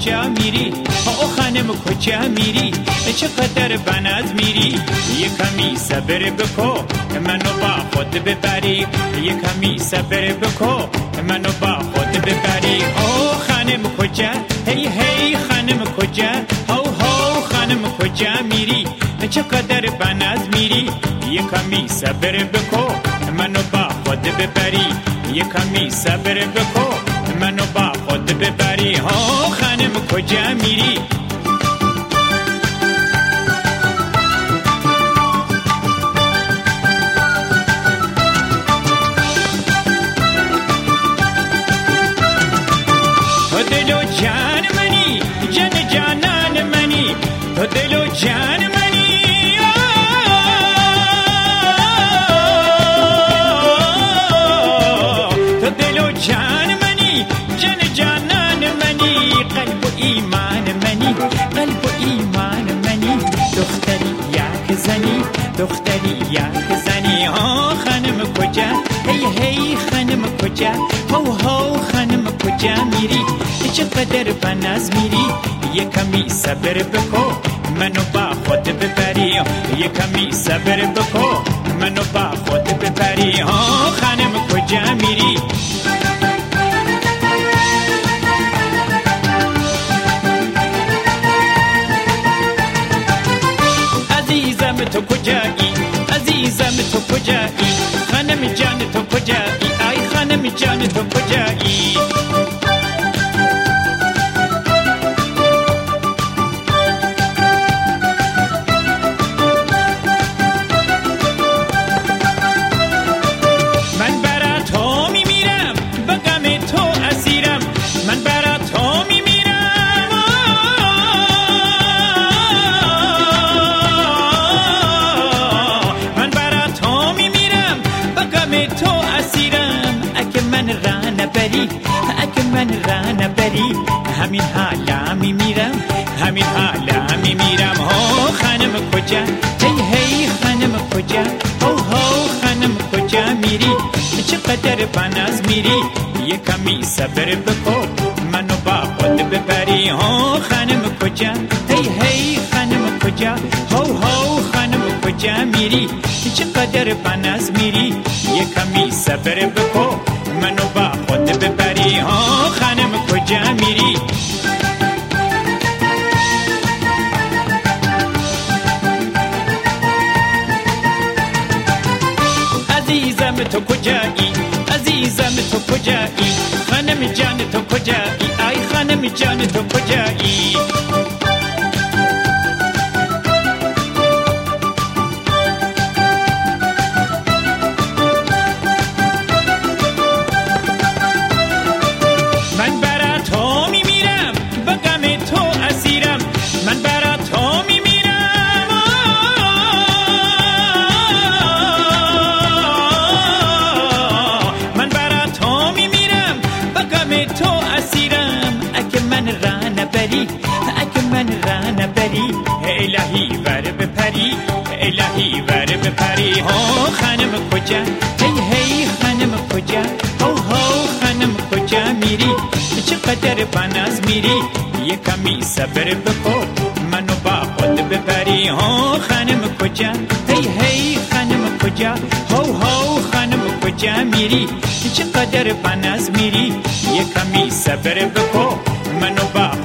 کجا میری او خانم کجا میری چقدر بناز میری یه کمی صبر بکو منو با خود ببری یه کمی صبر بکو منو با خود ببری او خانم کجا هی هی خانم کجا هو هو خانم کجا میری چقدر بناز میری یه کمی صبر بکو منو با خود ببری یه کمی صبر بکو منو با خود ببری ها خانم کجا میری تو دل و جان منی جان جانان منی تو دل و جان منی تو دل و جان منی جان جانان منی قلب و ایمان منی قلب و ایمان منی دختری یک زنی دختری یک زنی ها خانم کجا هی هی خانم کجا هو هو خانم کجا میری چقدر بناز میری یه کمی صبر بکو منو با خود ببری یه کمی صبر بکو منو با خود ببری ها خانم کجا میری عزیزم تو کجایی عزیزم تو کجایی خانم جان تو کجایی ای خانم جان تو کجایی من برا تو میمیرم به غم تو اسیرم من برا تو میمیرم من برا تو میمیرم به غم تو اسیرم اگه من را نبری اگه من را نبری همین حالا میمیرم همین حالا میمیرم هو خانم کجا هی هی خانم کجا هو هو خانم کجا میری چقدر بناز میری یه کمی صبر بکو منو با خود ببری هو خانم کجا هی هی خانم کجا هو هو خانم کجا میری چقدر بناز میری یه کمی صبر بکو منو با خود ببری هو خانم کجا میری عزیزم تو کجایی عزیزم تو کجایی خانم جان تو کجایی ای خانم جان تو کجایی من برا تو میمیرم به غم تو اسیرم من برا تو میمیرم من برا تو میمیرم به غم تو اسیرم اگه من را نبری اگه من را نبری الهی ور بپری الهی ور بپری ها خانم کجا هی هی خانم کجا هو هو خانم کجا میری چقدر بناز میری یه کمی صبر بکو منو با خود ببری ها خانم کجا هی هی خانم کجا هو هو خانم کجا میری چقدر بناز میری یه کمی صبر بکو منو با